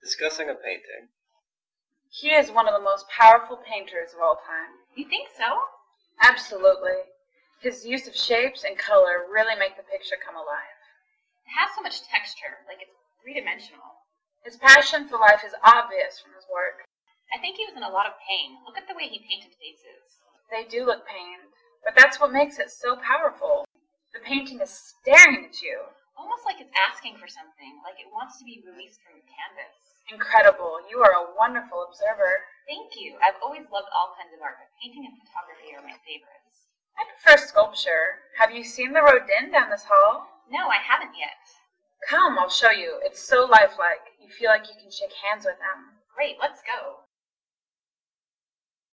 Discussing a painting. He is one of the most powerful painters of all time. You think so? Absolutely. His use of shapes and color really make the picture come alive. It has so much texture, like it's three-dimensional. His passion for life is obvious from his work. I think he was in a lot of pain. Look at the way he painted faces. They do look pained, but that's what makes it so powerful. The painting is staring at you. Almost like it's asking for something, like it wants to be released from the canvas. Incredible. You are a wonderful observer. Thank you. I've always loved all kinds of art, but painting and photography are my favorites. I prefer sculpture. Have you seen the Rodin down this hall? No, I haven't yet. Come, I'll show you. It's so lifelike. You feel like you can shake hands with them. Great, let's go.